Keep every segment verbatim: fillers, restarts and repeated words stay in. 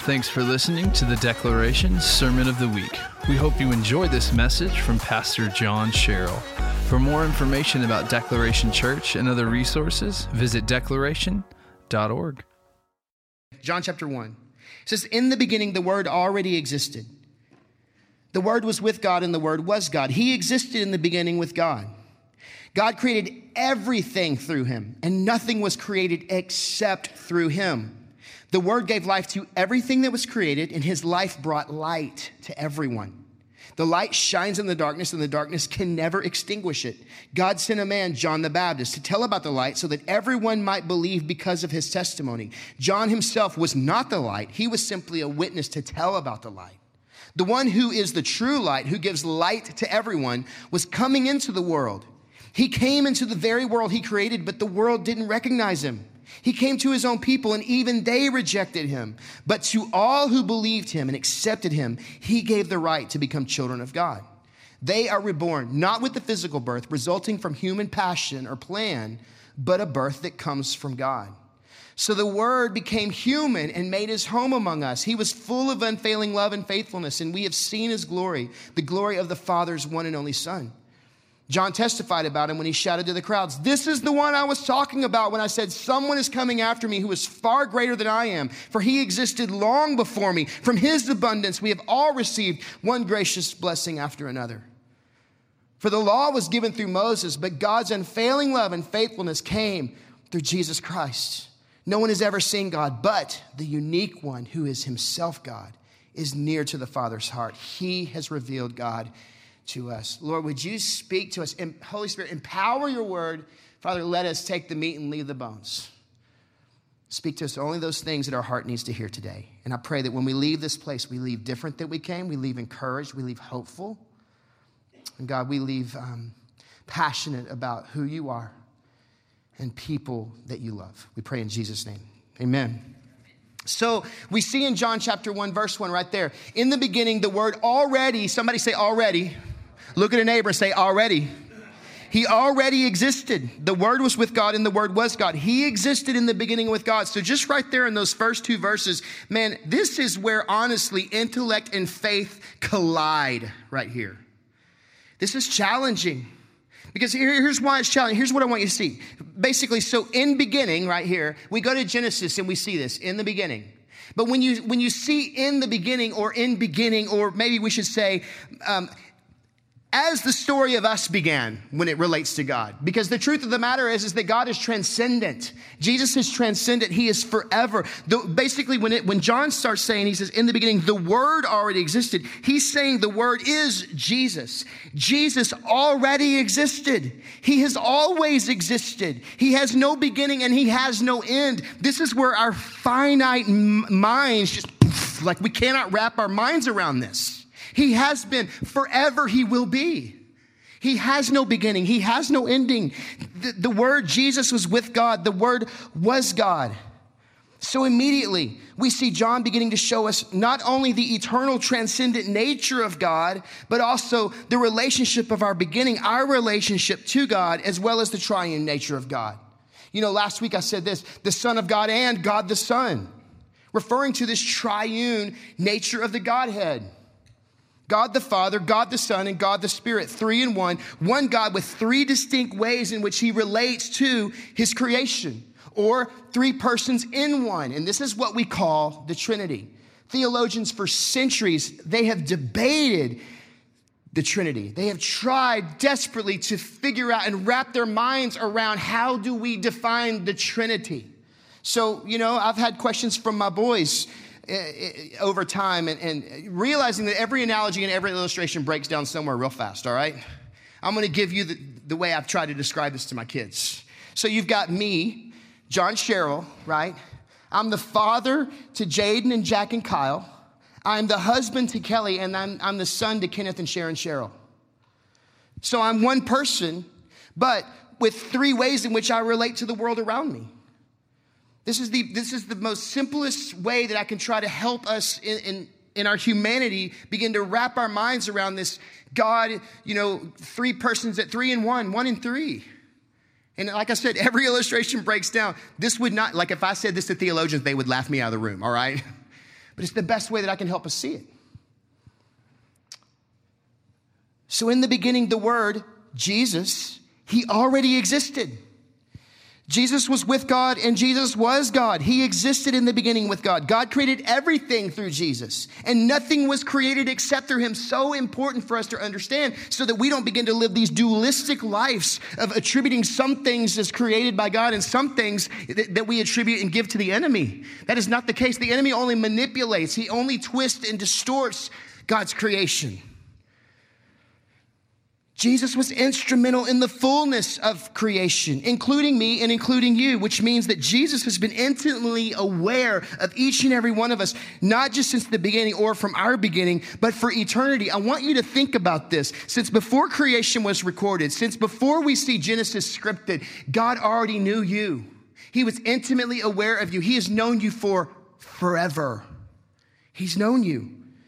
Thanks for listening to the Declaration Sermon of the Week. We hope you enjoy this message from Pastor John Sherrill. For more information about Declaration Church and other resources, visit declaration dot org. John chapter one. It says, in the beginning, the Word already existed. The Word was with God, and the Word was God. He existed in the beginning with God. God created everything through him, and nothing was created except through him. The Word gave life to everything that was created, and his life brought light to everyone. The light shines in the darkness, and the darkness can never extinguish it. God sent a man, John the Baptist, to tell about the light so that everyone might believe because of his testimony. John himself was not the light. He was simply a witness to tell about the light. The one who is the true light, who gives light to everyone, was coming into the world. He came into the very world he created, but the world didn't recognize him. He came to his own people, and even they rejected him. But to all who believed him and accepted him, he gave the right to become children of God. They are reborn, not with the physical birth resulting from human passion or plan, but a birth that comes from God. So the Word became human and made his home among us. He was full of unfailing love and faithfulness, and we have seen his glory, the glory of the Father's one and only Son. John testified about him when he shouted to the crowds, "This is the one I was talking about when I said, someone is coming after me who is far greater than I am, for he existed long before me. From his abundance we have all received one gracious blessing after another." For the law was given through Moses, but God's unfailing love and faithfulness came through Jesus Christ. No one has ever seen God, but the unique one who is himself God is near to the Father's heart. He has revealed God to us. Lord, would you speak to us? And Holy Spirit, empower your word. Father, let us take the meat and leave the bones. Speak to us only those things that our heart needs to hear today. And I pray that when we leave this place, we leave different than we came. We leave encouraged. We leave hopeful. And God, we leave um, passionate about who you are and people that you love. We pray in Jesus' name. Amen. So we see in John chapter one, verse one right there. In the beginning, the Word already, somebody say already. Look at a neighbor and say already. He already existed. The Word was with God and the Word was God. He existed in the beginning with God. So just right there in those first two verses, man, this is where honestly intellect and faith collide right here. This is challenging. Because here, here's why it's challenging. Here's what I want you to see. Basically, so in beginning, right here, we go to Genesis and we see this, in the beginning. But when you when you see in the beginning or in beginning, or maybe we should say, um, as the story of us began when it relates to God. Because the truth of the matter is, is that God is transcendent. Jesus is transcendent. He is forever. The, basically, when it, when John starts saying, he says, in the beginning, the Word already existed. He's saying the Word is Jesus. Jesus already existed. He has always existed. He has no beginning and he has no end. This is where our finite m- minds just, like we cannot wrap our minds around this. He has been, forever he will be. He has no beginning. He has no ending. The, the Word, Jesus was with God. The Word was God. So immediately we see John beginning to show us not only the eternal transcendent nature of God, but also the relationship of our beginning, our relationship to God, as well as the triune nature of God. You know, last week I said this, the Son of God and God the Son, referring to this triune nature of the Godhead. God the Father, God the Son, and God the Spirit, three in one, one God with three distinct ways in which he relates to his creation, or three persons in one. And this is what we call the Trinity. Theologians for centuries, they have debated the Trinity. They have tried desperately to figure out and wrap their minds around how do we define the Trinity. So, you know, I've had questions from my boys over time, and, and realizing that every analogy and every illustration breaks down somewhere real fast, all right? I'm going to give you the, the way I've tried to describe this to my kids. So you've got me, John Sherrill, right? I'm the father to Jaden and Jack and Kyle. I'm the husband to Kelly, and I'm, I'm the son to Kenneth and Sharon Sherrill. So I'm one person, but with three ways in which I relate to the world around me. This is the this is the most simplest way that I can try to help us in, in, in our humanity begin to wrap our minds around this God, you know, three persons at three in one, one in three. And like I said, every illustration breaks down. This would not, like if I said this to theologians, they would laugh me out of the room, all right? but it's the best way that I can help us see it. So in the beginning, the Word, Jesus, he already existed. Jesus was with God and Jesus was God. He existed in the beginning with God. God created everything through Jesus, and nothing was created except through him. So important for us to understand so that we don't begin to live these dualistic lives of attributing some things as created by God and some things that, that we attribute and give to the enemy. That is not the case. The enemy only manipulates. He only twists and distorts God's creation. Jesus was instrumental in the fullness of creation, including me and including you, which means that Jesus has been intimately aware of each and every one of us, not just since the beginning or from our beginning, but for eternity. I want you to think about this. Since before creation was recorded, since before we see Genesis scripted, God already knew you. He was intimately aware of you. He has known you for forever. He's known you.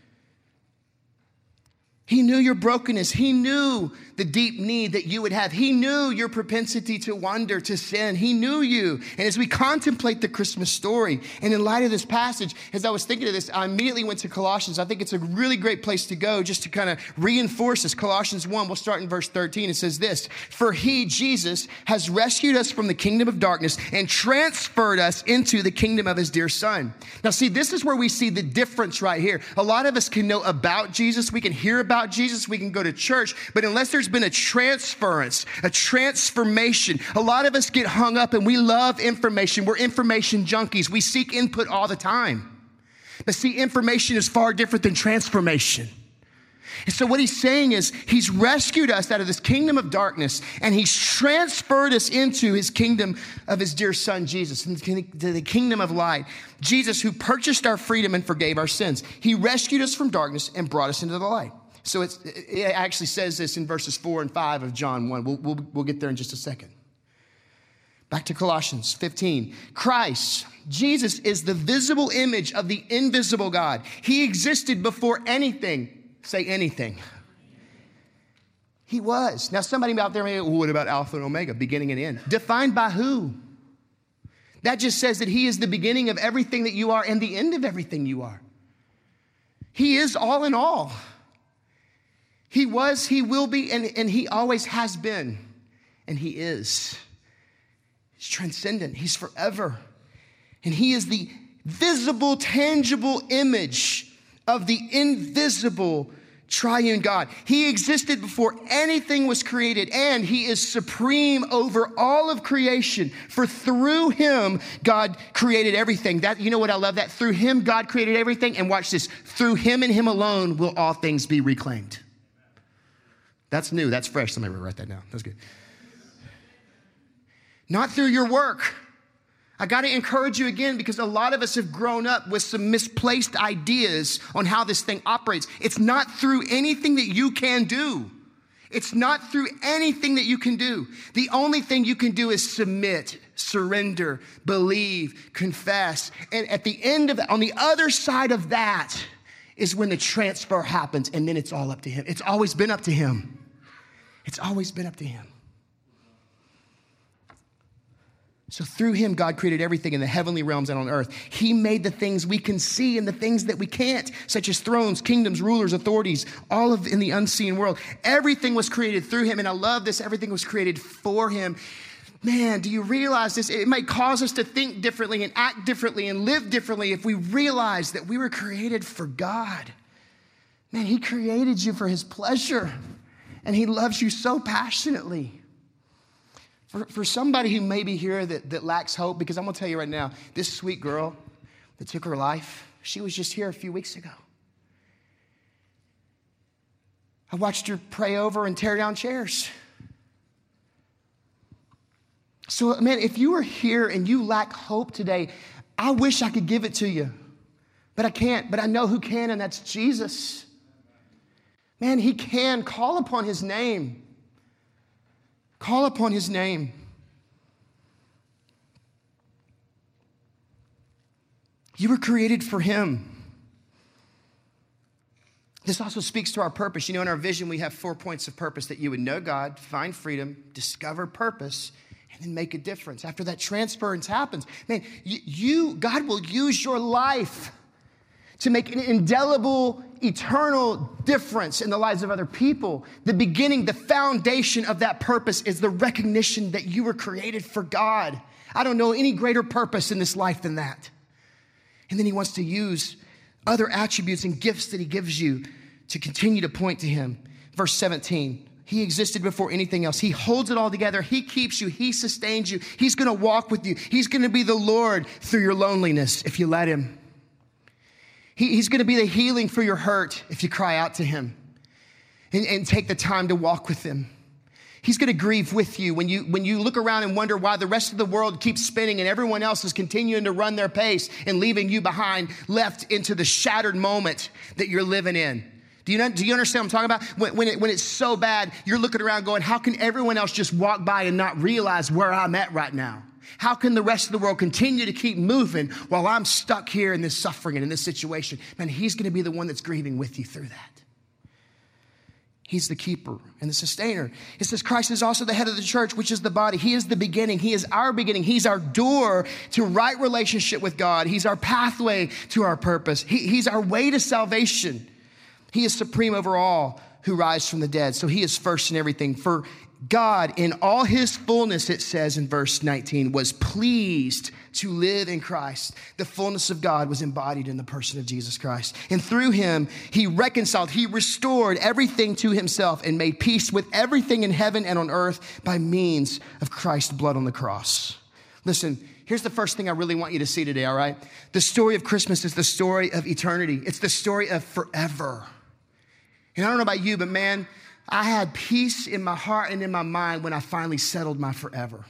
He knew your brokenness. He knew the deep need that you would have. He knew your propensity to wander, to sin. He knew you. And as we contemplate the Christmas story, and in light of this passage, as I was thinking of this, I immediately went to Colossians. I think it's a really great place to go just to kind of reinforce this. Colossians one, we'll start in verse thirteen. It says this: "For he, Jesus, has rescued us from the kingdom of darkness and transferred us into the kingdom of his dear Son." Now see, this is where we see the difference right here. A lot of us can know about Jesus. We can hear about Jesus. We can go to church. But unless there's been a transference, a transformation, a lot of us get hung up and we love information. We're information junkies. We seek input all the time. But see, information is far different than transformation. And so what he's saying is he's rescued us out of this kingdom of darkness and he's transferred us into his kingdom of his dear Son, Jesus, to the kingdom of light. Jesus, who purchased our freedom and forgave our sins. He rescued us from darkness and brought us into the light. So it's, it actually says this in verses four and five of John one. We'll, we'll, we'll get there in just a second. Back to Colossians fifteen. Christ, Jesus, is the visible image of the invisible God. He existed before anything. Say anything. He was. Now somebody out there may go, well, what about Alpha and Omega, beginning and end? Defined by who? That just says that he is the beginning of everything that you are and the end of everything you are. He is all in all. He was, he will be, and, and he always has been. And he is. He's transcendent. He's forever. And he is the visible, tangible image of the invisible triune God. He existed before anything was created, and he is supreme over all of creation. For through him, God created everything. That, you know what I love? That through him, God created everything. And watch this. Through him and him alone will all things be reclaimed. That's new. That's fresh. Somebody write that down. That's good. Not through your work. I got to encourage you again because a lot of us have grown up with some misplaced ideas on how this thing operates. It's not through anything that you can do. It's not through anything that you can do. The only thing you can do is submit, surrender, believe, confess. And at the end of that, on the other side of that is when the transfer happens, and then it's all up to him. It's always been up to him. It's always been up to him. So through him, God created everything in the heavenly realms and on earth. He made the things we can see and the things that we can't, such as thrones, kingdoms, rulers, authorities, all of in the unseen world. Everything was created through him. And I love this. Everything was created for him. Man, do you realize this? It might cause us to think differently and act differently and live differently if we realize that we were created for God. Man, he created you for his pleasure, and he loves you so passionately. For, for somebody who may be here that, that lacks hope, because I'm going to tell you right now, this sweet girl that took her life, she was just here a few weeks ago. I watched her pray over and tear down chairs. So, man, if you are here and you lack hope today, I wish I could give it to you, but I can't. But I know who can, and that's Jesus. Man, he can. Call upon his name. Call upon his name. You were created for him. This also speaks to our purpose. You know, in our vision, we have four points of purpose: that you would know God, find freedom, discover purpose, and then make a difference. After that transference happens, man, you, you God will use your life to make an indelible, eternal difference in the lives of other people. The beginning, the foundation of that purpose is the recognition that you were created for God. I don't know any greater purpose in this life than that. And then he wants to use other attributes and gifts that he gives you to continue to point to him. Verse seventeen, he existed before anything else. He holds it all together. He keeps you. He sustains you. He's going to walk with you. He's going to be the Lord through your loneliness if you let him. He, he's going to be the healing for your hurt if you cry out to him and, and take the time to walk with him. He's going to grieve with you when you when you look around and wonder why the rest of the world keeps spinning and everyone else is continuing to run their pace and leaving you behind, left into the shattered moment that you're living in. Do you know, do you understand what I'm talking about? When, when, it, when it's so bad, you're looking around going, how can everyone else just walk by and not realize where I'm at right now? How can the rest of the world continue to keep moving while I'm stuck here in this suffering and in this situation? Man, he's going to be the one that's grieving with you through that. He's the keeper and the sustainer. It says Christ is also the head of the church, which is the body. He is the beginning. He is our beginning. He's our door to right relationship with God. He's our pathway to our purpose. He, he's our way to salvation. He is supreme over all who rise from the dead. So he is first in everything. For God, in all his fullness, it says in verse nineteen, was pleased to live in Christ. The fullness of God was embodied in the person of Jesus Christ. And through him, he reconciled, he restored everything to himself and made peace with everything in heaven and on earth by means of Christ's blood on the cross. Listen, here's the first thing I really want you to see today, all right? The story of Christmas is the story of eternity. It's the story of forever. And I don't know about you, but man, I had peace in my heart and in my mind when I finally settled my forever.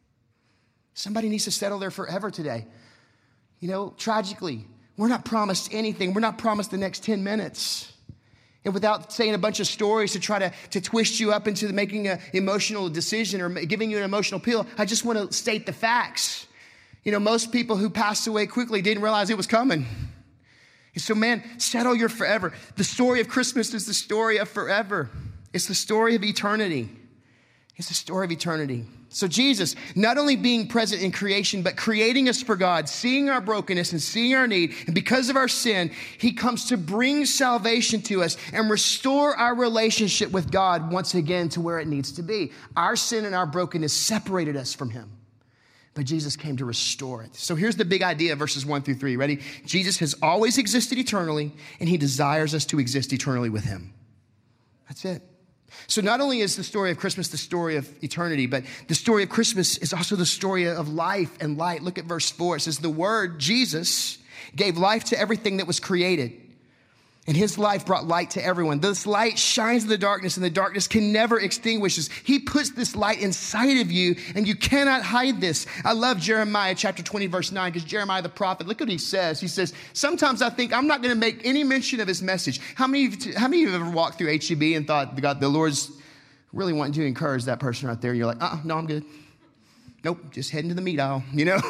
Somebody needs to settle their forever today. You know, tragically, we're not promised anything. We're not promised the next ten minutes. And without saying a bunch of stories to try to, to twist you up into making an emotional decision or giving you an emotional appeal, I just want to state the facts. You know, most people who passed away quickly didn't realize it was coming. And so, man, settle your forever. The story of Christmas is the story of forever. It's the story of eternity. It's the story of eternity. So Jesus, not only being present in creation, but creating us for God, seeing our brokenness and seeing our need, and because of our sin, he comes to bring salvation to us and restore our relationship with God once again to where it needs to be. Our sin and our brokenness separated us from him, but Jesus came to restore it. So here's the big idea, verses one through three. Ready? Jesus has always existed eternally, and he desires us to exist eternally with him. That's it. So not only is the story of Christmas the story of eternity, but the story of Christmas is also the story of life and light. Look at verse four. It says, the Word, Jesus, gave life to everything that was created. And his life brought light to everyone. This light shines in the darkness, and the darkness can never extinguish it. He puts this light inside of you, and you cannot hide this. I love Jeremiah chapter twenty, verse nine, because Jeremiah the prophet, look what he says. He says, sometimes I think I'm not going to make any mention of his message. How many of you, how many of you have ever walked through H E B and thought, God, the Lord's really wanting to encourage that person right there? And you're like, uh-uh, no, I'm good. Nope, just heading to the meat aisle, you know?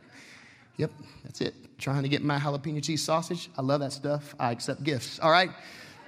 Yep, that's it. Trying to get my jalapeno cheese sausage. I love that stuff. I accept gifts. All right.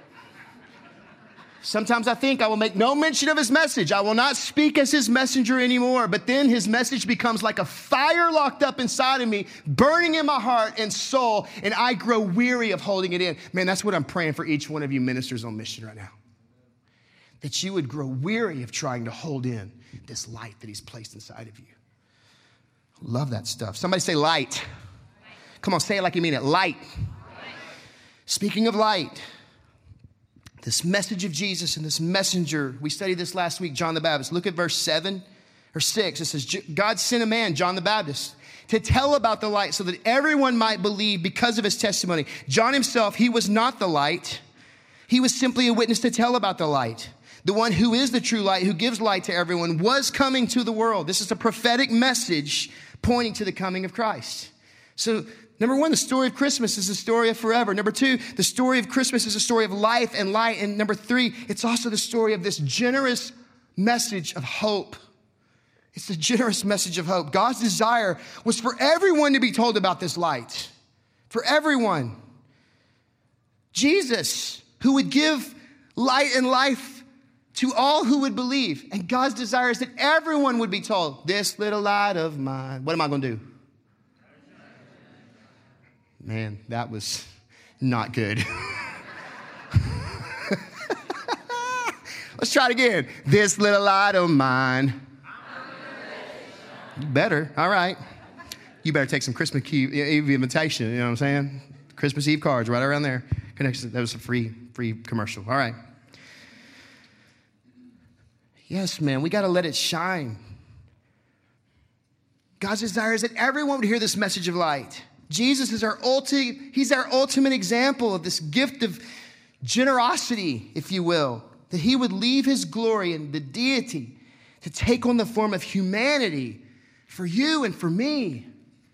Sometimes I think I will make no mention of his message. I will not speak as his messenger anymore. But then his message becomes like a fire locked up inside of me, burning in my heart and soul, and I grow weary of holding it in. Man, that's what I'm praying for each one of you ministers on mission right now. That you would grow weary of trying to hold in this light that he's placed inside of you. Love that stuff. Somebody say light. Come on, say it like you mean it. Light. Light. Speaking of light, this message of Jesus and this messenger, we studied this last week, John the Baptist. Look at verse seven or six. It says, God sent a man, John the Baptist, to tell about the light so that everyone might believe because of his testimony. John himself, he was not the light. He was simply a witness to tell about the light. The one who is the true light, who gives light to everyone, was coming to the world. This is a prophetic message pointing to the coming of Christ. So, number one, the story of Christmas is the story of forever. Number two, the story of Christmas is a story of life and light. And number three, it's also the story of this generous message of hope. It's a generous message of hope. God's desire was for everyone to be told about this light. For everyone. Jesus, who would give light and life to all who would believe. And God's desire is that everyone would be told, this little light of mine. What am I going to do? Man, that was not good. Let's try it again. This little light of mine. You better. All right. You better take some Christmas Eve invitation. You know what I'm saying? Christmas Eve cards right around there. Connection. That was a free, free commercial. All right. Yes, man. We got to let it shine. God's desire is that everyone would hear this message of light. Jesus is our ulti- He's our ultimate example of this gift of generosity, if you will. That he would leave his glory and the deity to take on the form of humanity for you and for me.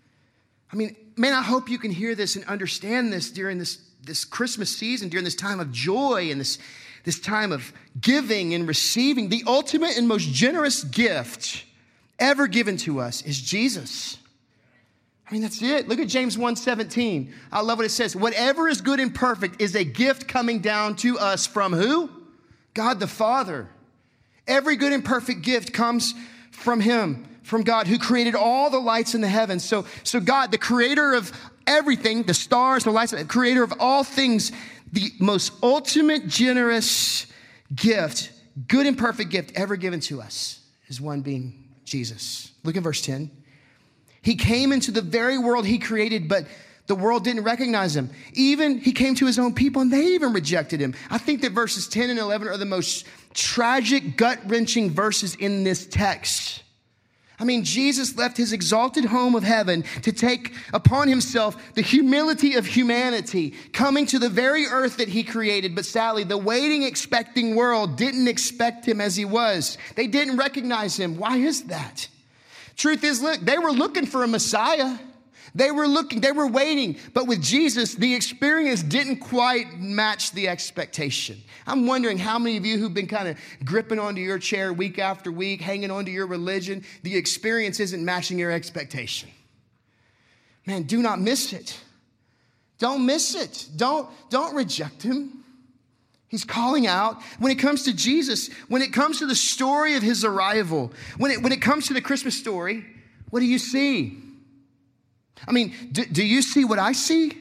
I mean, man, I hope you can hear this and understand this during this, this Christmas season, during this time of joy and this, this time of giving and receiving. The ultimate and most generous gift ever given to us is Jesus. I mean, that's it. Look at James one seventeen. I love what it says. Whatever is good and perfect is a gift coming down to us from who? God the Father. Every good and perfect gift comes from him, from God, who created all the lights in the heavens. So, so God, the creator of everything, the stars, the lights, the creator of all things, the most ultimate generous gift, good and perfect gift ever given to us is one being Jesus. Look at verse ten. He came into the very world he created, but the world didn't recognize him. Even he came to his own people and they even rejected him. I think that verses ten and eleven are the most tragic, gut-wrenching verses in this text. I mean, Jesus left his exalted home of heaven to take upon himself the humility of humanity, coming to the very earth that he created. But sadly, the waiting, expecting world didn't expect him as he was. They didn't recognize him. Why is that? Truth is, look, they were looking for a Messiah. They were looking, they were waiting. But with Jesus, the experience didn't quite match the expectation. I'm wondering how many of you who've been kind of gripping onto your chair week after week, hanging onto your religion, the experience isn't matching your expectation. Man, do not miss it. Don't miss it. Don't, don't reject him. He's calling out. When it comes to Jesus, when it comes to the story of his arrival, when it, when it comes to the Christmas story, what do you see? I mean, do, do you see what I see?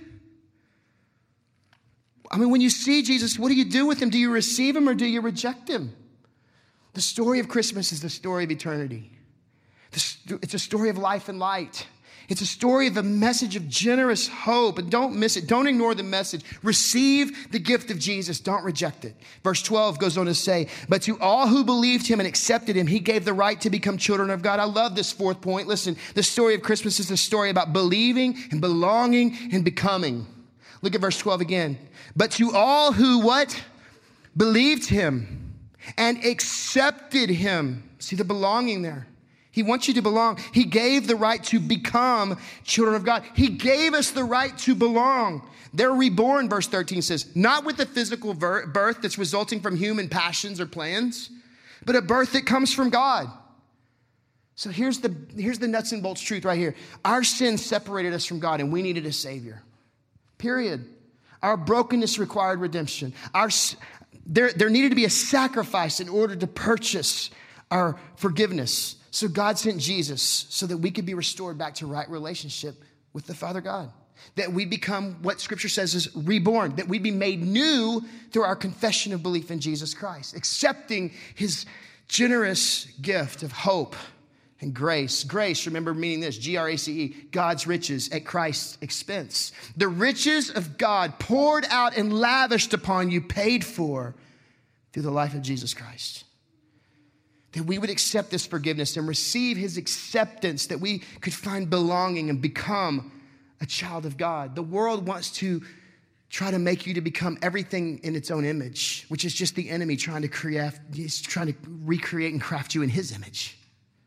I mean, when you see Jesus, what do you do with him? Do you receive him or do you reject him? The story of Christmas is the story of eternity. It's a story of life and light. It's a story of a message of generous hope. And don't miss it. Don't ignore the message. Receive the gift of Jesus. Don't reject it. Verse twelve goes on to say, but to all who believed him and accepted him, he gave the right to become children of God. I love this fourth point. Listen, the story of Christmas is a story about believing and belonging and becoming. Look at verse twelve again. But to all who what? Believed him and accepted him. See the belonging there. He wants you to belong. He gave the right to become children of God. He gave us the right to belong. They're reborn, verse thirteen says, not with a physical birth that's resulting from human passions or plans, but a birth that comes from God. So here's the, here's the nuts and bolts truth right here. Our sin separated us from God and we needed a Savior. Period. Our brokenness required redemption. Our, there, there needed to be a sacrifice in order to purchase our forgiveness. So God sent Jesus so that we could be restored back to right relationship with the Father God. That we become what Scripture says is reborn. That we be made new through our confession of belief in Jesus Christ. Accepting his generous gift of hope and grace. Grace, remember meaning this, G R A C E, God's riches at Christ's expense. The riches of God poured out and lavished upon you, paid for through the life of Jesus Christ. That we would accept this forgiveness and receive his acceptance, that we could find belonging and become a child of God. The world wants to try to make you to become everything in its own image, which is just the enemy trying to create, he's trying to recreate and craft you in his image.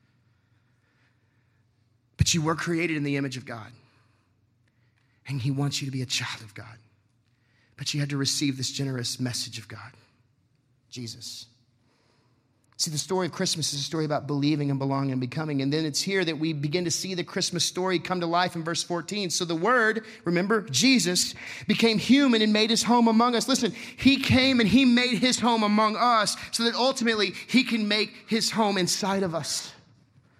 But you were created in the image of God. And he wants you to be a child of God. But you had to receive this generous message of God, Jesus. See, the story of Christmas is a story about believing and belonging and becoming. And then it's here that we begin to see the Christmas story come to life in verse fourteen. So the Word, remember, Jesus, became human and made his home among us. Listen, he came and he made his home among us so that ultimately he can make his home inside of us.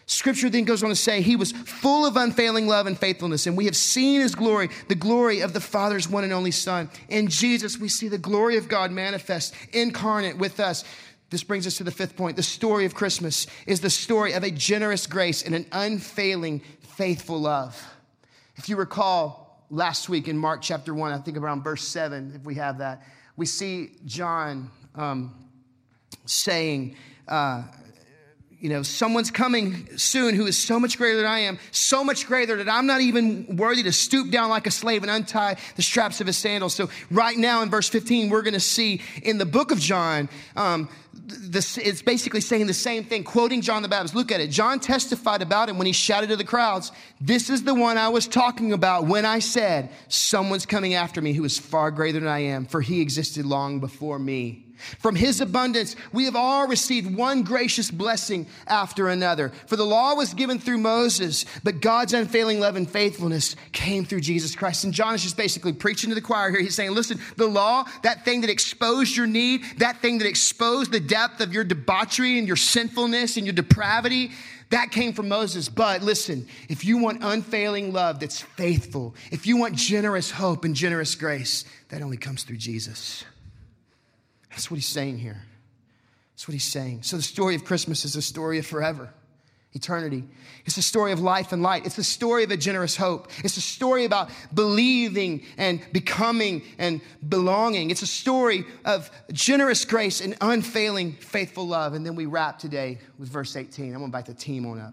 Scripture then goes on to say he was full of unfailing love and faithfulness, and we have seen his glory, the glory of the Father's one and only Son. In Jesus, we see the glory of God manifest, incarnate with us. This brings us to the fifth point. The story of Christmas is the story of a generous grace and an unfailing, faithful love. If you recall last week in Mark chapter one, I think around verse seven, if we have that, we see John um, saying, uh, you know, someone's coming soon who is so much greater than I am, so much greater that I'm not even worthy to stoop down like a slave and untie the straps of his sandals. So right now in verse fifteen, we're going to see in the book of John, um, this, it's basically saying the same thing, quoting John the Baptist. Look at it. John testified about him when he shouted to the crowds, "This is the one I was talking about when I said, someone's coming after me who is far greater than I am, for he existed long before me." From his abundance, we have all received one gracious blessing after another. For the law was given through Moses, but God's unfailing love and faithfulness came through Jesus Christ. And John is just basically preaching to the choir here. He's saying, listen, the law, that thing that exposed your need, that thing that exposed the depth of your debauchery and your sinfulness and your depravity, that came from Moses. But listen, if you want unfailing love that's faithful, if you want generous hope and generous grace, that only comes through Jesus. That's what he's saying here. That's what he's saying. So the story of Christmas is a story of forever, eternity. It's a story of life and light. It's the story of a generous hope. It's a story about believing and becoming and belonging. It's a story of generous grace and unfailing, faithful love. And then we wrap today with verse eighteen. I'm going to invite the team on up.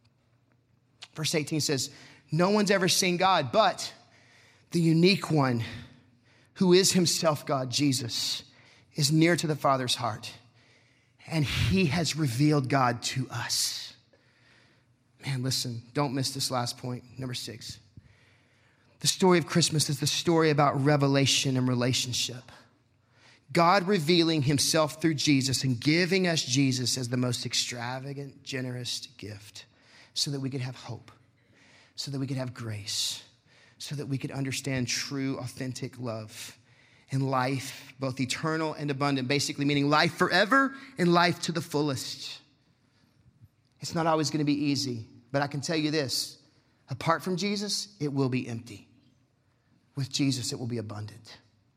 Verse eighteen says, no one's ever seen God, but the unique one who is himself God, Jesus, is near to the Father's heart, and he has revealed God to us. Man, listen, don't miss this last point, number six. The story of Christmas is the story about revelation and relationship. God revealing himself through Jesus and giving us Jesus as the most extravagant, generous gift so that we could have hope, so that we could have grace, so that we could understand true, authentic love and life, both eternal and abundant, basically meaning life forever and life to the fullest. It's not always going to be easy, but I can tell you this, apart from Jesus, it will be empty. With Jesus, it will be abundant.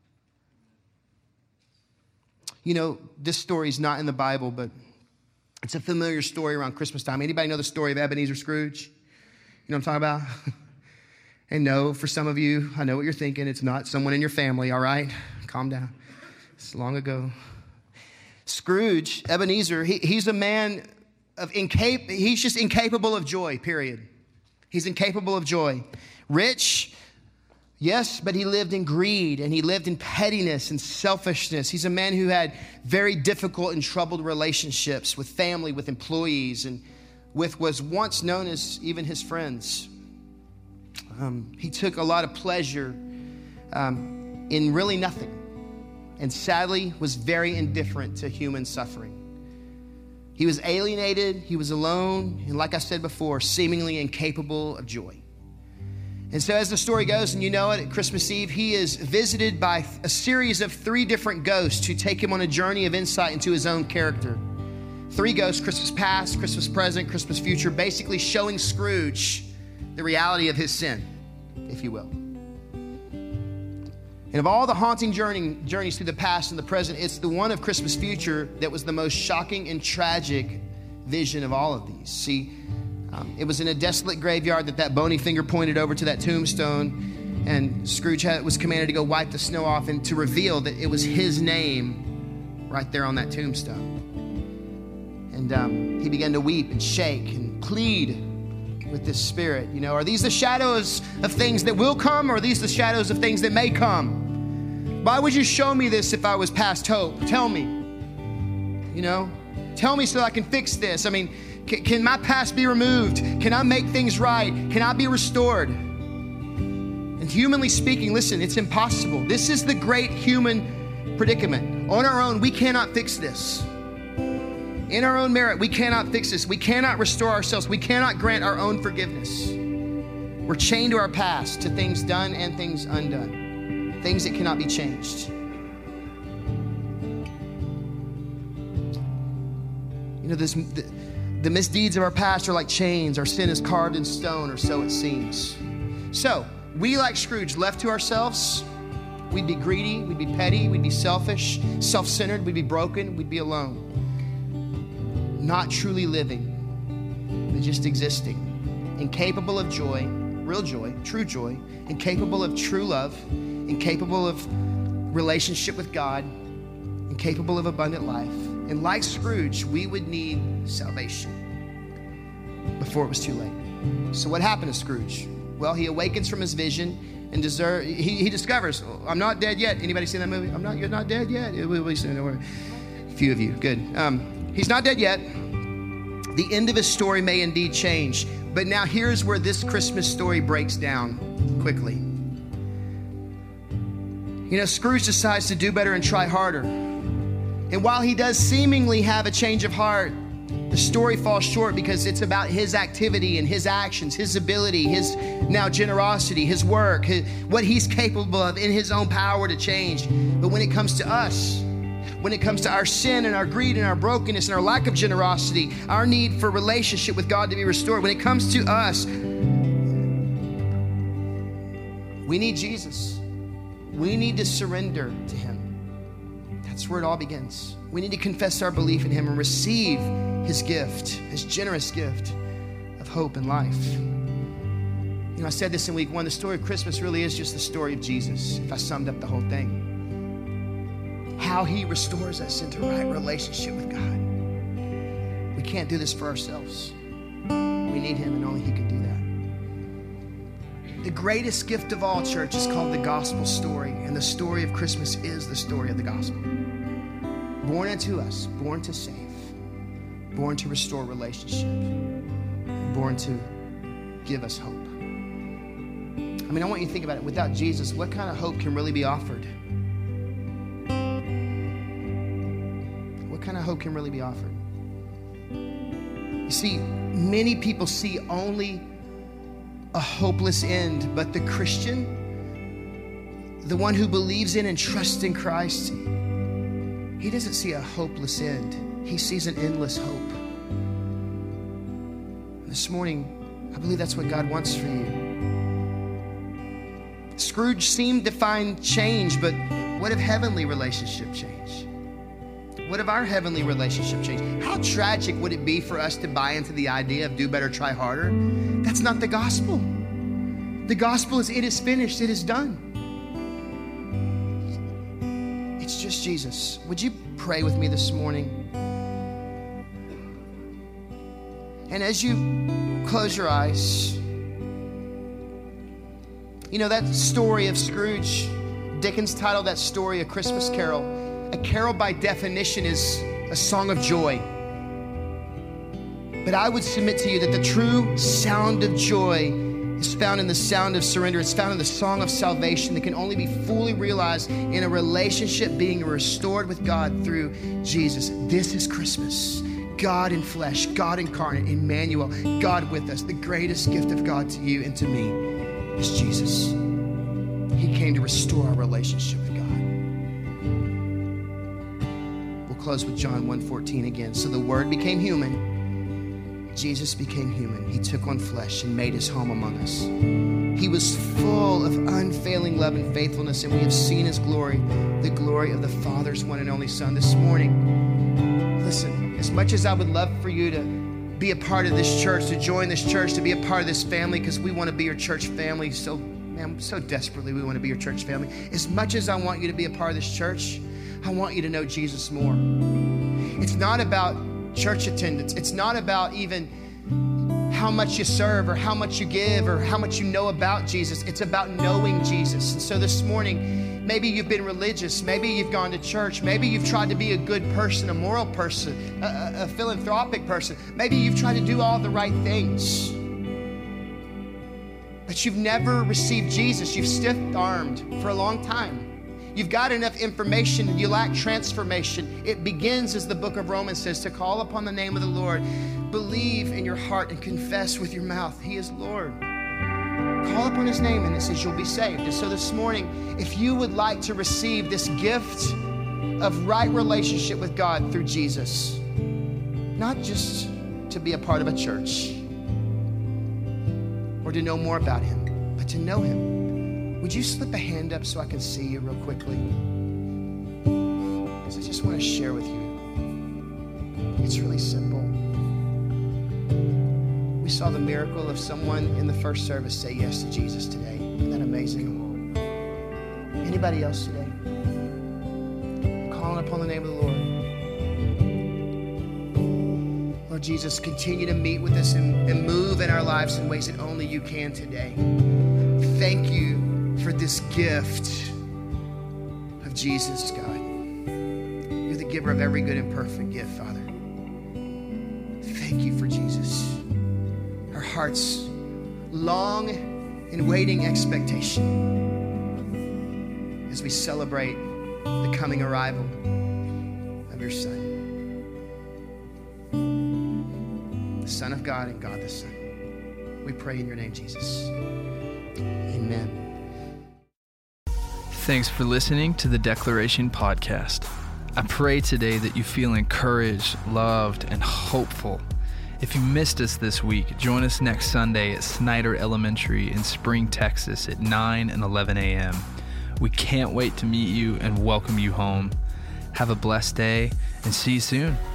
You know, this story is not in the Bible, but it's a familiar story around Christmas time. Anybody know the story of Ebenezer Scrooge? You know what I'm talking about? And no, for some of you, I know what you're thinking. It's not someone in your family, all right? Calm down. It's long ago. Scrooge, Ebenezer, he, he's a man of incap- he's just incapable of joy, period. He's incapable of joy. Rich, yes, but he lived in greed and he lived in pettiness and selfishness. He's a man who had very difficult and troubled relationships with family, with employees, and with what was once known as even his friends. Um, he took a lot of pleasure um, in really nothing, and sadly was very indifferent to human suffering. He was alienated, he was alone, and like I said before, seemingly incapable of joy. And so as the story goes, and you know it, at Christmas Eve, he is visited by a series of three different ghosts who take him on a journey of insight into his own character. Three ghosts, Christmas past, Christmas present, Christmas future, basically showing Scrooge the reality of his sin, if you will. And of all the haunting journey, journeys through the past and the present, it's the one of Christmas future that was the most shocking and tragic vision of all of these. See, um, it was in a desolate graveyard that that bony finger pointed over to that tombstone, and Scrooge had, was commanded to go wipe the snow off and to reveal that it was his name right there on that tombstone. And um, he began to weep and shake and plead with this spirit. You know, are these the shadows of things that will come, or are these the shadows of things that may come? Why would you show me this if I was past hope? Tell me. You know, tell me so I can fix this. I mean, can, can my past be removed? Can I make things right? Can I be restored? And humanly speaking, listen, it's impossible. This is the great human predicament. On our own, we cannot fix this. In our own merit, we cannot fix this. We cannot restore ourselves. We cannot grant our own forgiveness. We're chained to our past, to things done and things undone, things that cannot be changed. You know, this the, The misdeeds of our past are like chains. Our sin is carved in stone, or so it seems. So we, like Scrooge, left to ourselves, we'd be greedy, we'd be petty, we'd be selfish, self-centered, we'd be broken, we'd be alone. Not truly living, but just existing. Incapable of joy, real joy, true joy, incapable of true love, incapable of relationship with God, incapable of abundant life. And like Scrooge, we would need salvation before it was too late. So what happened to Scrooge? Well, he awakens from his vision and deserve, he, he discovers, oh, I'm not dead yet. Anybody seen that movie? I'm not, you're not dead yet. A few of you, good. Um, he's not dead yet. The end of his story may indeed change, but now here's where this Christmas story breaks down quickly. You know, Scrooge decides to do better and try harder. And while he does seemingly have a change of heart, the story falls short because it's about his activity and his actions, his ability, his now generosity, his work, his, what he's capable of in his own power to change. But when it comes to us, when it comes to our sin and our greed and our brokenness and our lack of generosity, our need for relationship with God to be restored, when it comes to us, we need Jesus. We need to surrender to him. That's where it all begins. We need to confess our belief in him and receive his gift, his generous gift of hope and life. You know, I said this in week one, the story of Christmas really is just the story of Jesus, if I summed up the whole thing. How he restores us into right relationship with God. We can't do this for ourselves. We need him, and only he can do that. The greatest gift of all, church, is called the gospel story, and the story of Christmas is the story of the gospel. Born into us, born to save, born to restore relationship, born to give us hope. I mean, I want you to think about it. Without Jesus, what kind of hope can really be offered? What kind of hope can really be offered? You see, many people see only a hopeless end, but the Christian, the one who believes in and trusts in Christ, he doesn't see a hopeless end. He sees an endless hope. This morning, I believe that's what God wants for you. Scrooge seemed to find change, but what if heavenly relationship change? What if our heavenly relationship change? How tragic would it be for us to buy into the idea of do better, try harder? That's not the gospel. The gospel is it is finished, it is done. It's just Jesus. Would you pray with me this morning? And as you close your eyes, you know that story of Scrooge, Dickens titled that story A Christmas Carol. A carol by definition is a song of joy. But I would submit to you that the true sound of joy is found in the sound of surrender. It's found in the song of salvation that can only be fully realized in a relationship being restored with God through Jesus. This is Christmas. God in flesh, God incarnate, Emmanuel, God with us. The greatest gift of God to you and to me is Jesus. He came to restore our relationship with God. We'll close with John one fourteen again. So the Word became human. Jesus became human. He took on flesh and made his home among us. He was full of unfailing love and faithfulness, and we have seen his glory, the glory of the Father's one and only Son. This morning, listen, as much as I would love for you to be a part of this church, to join this church, to be a part of this family, because we want to be your church family so, man, so desperately we want to be your church family. As much as I want you to be a part of this church, I want you to know Jesus more. It's not about church attendance. It's not about even how much you serve or how much you give or how much you know about Jesus. It's about knowing Jesus. And so this morning, maybe you've been religious. Maybe you've gone to church. Maybe you've tried to be a good person, a moral person, a, a philanthropic person. Maybe you've tried to do all the right things. But you've never received Jesus. You've stiff-armed for a long time. You've got enough information and you lack transformation. It begins, as the book of Romans says, to call upon the name of the Lord. Believe in your heart and confess with your mouth, he is Lord. Call upon his name and it says you'll be saved. And so this morning, if you would like to receive this gift of right relationship with God through Jesus, not just to be a part of a church or to know more about him, but to know him, would you slip a hand up so I can see you real quickly? Because I just want to share with you. It's really simple. We saw the miracle of someone in the first service say yes to Jesus today. Isn't that amazing? Anybody else today? I'm calling upon the name of the Lord. Lord Jesus, continue to meet with us and, and move in our lives in ways that only you can today. Thank you for this gift of Jesus, God. You're the giver of every good and perfect gift, Father. Thank you for Jesus. Our hearts long in waiting expectation as we celebrate the coming arrival of your Son, the Son of God and God the Son. We pray in your name, Jesus. Amen. Thanks for listening to the Declaration Podcast. I pray today that you feel encouraged, loved, and hopeful. If you missed us this week, join us next Sunday at Snyder Elementary in Spring, Texas at nine and eleven a.m. We can't wait to meet you and welcome you home. Have a blessed day and see you soon.